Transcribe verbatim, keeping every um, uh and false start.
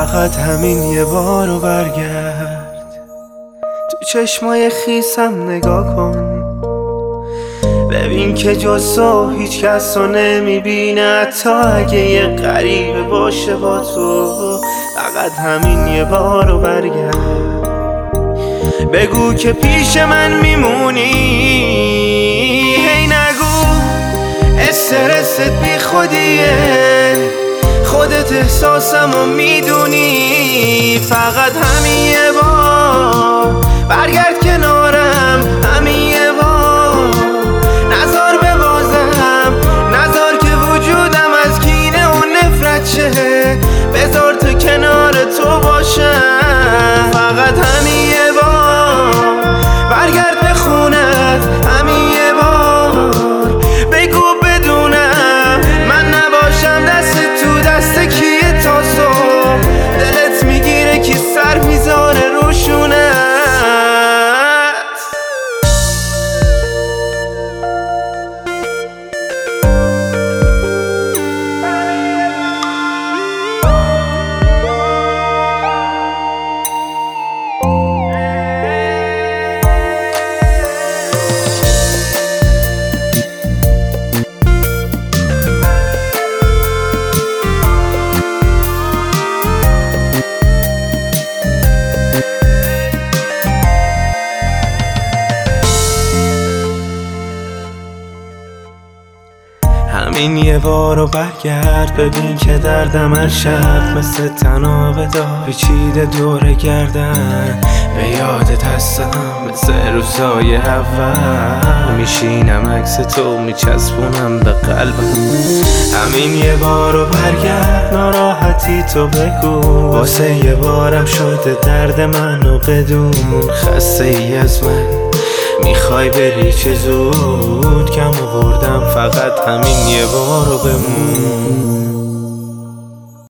فقط همین یه بارو برگرد، تو چشمای خیسم نگاه کن، ببین که جز تو هیچ کس رو نمیبینه، حتی اگه یه غریبه باشه با تو. فقط همین یه بارو برگرد، بگو که پیش من میمونی. هی نگو استرست بی خودیه، خودت احساسم رو میدونی. فقط همین یه بار برگرد کنارم، همین یه بار نزار ببازم، نزار که وجودم از کینه و نفرت شه، بذار تو کنار تو باشم. فقط همین یه بار برگرد به خونت، همین یه بار بگو بدونم من نباشم دست تو دست کیه تا صبح، دلت میگیره که سر میذاره روشونت. همین یه بارو برگرد، ببین که دردم هر شب مثل تنابه دار پیچیده دور گردن. به یادت هستم مثل روزای اول، میشینم عکس تو میچسبونم به قلبم. همین یه بارو برگرد، ناراحتی تو بگو، واسه یه بارم شده درد منو بدون. خسته ای از من میخوای بری چه زود، کم آوردم فقط همین یه بارو بمون.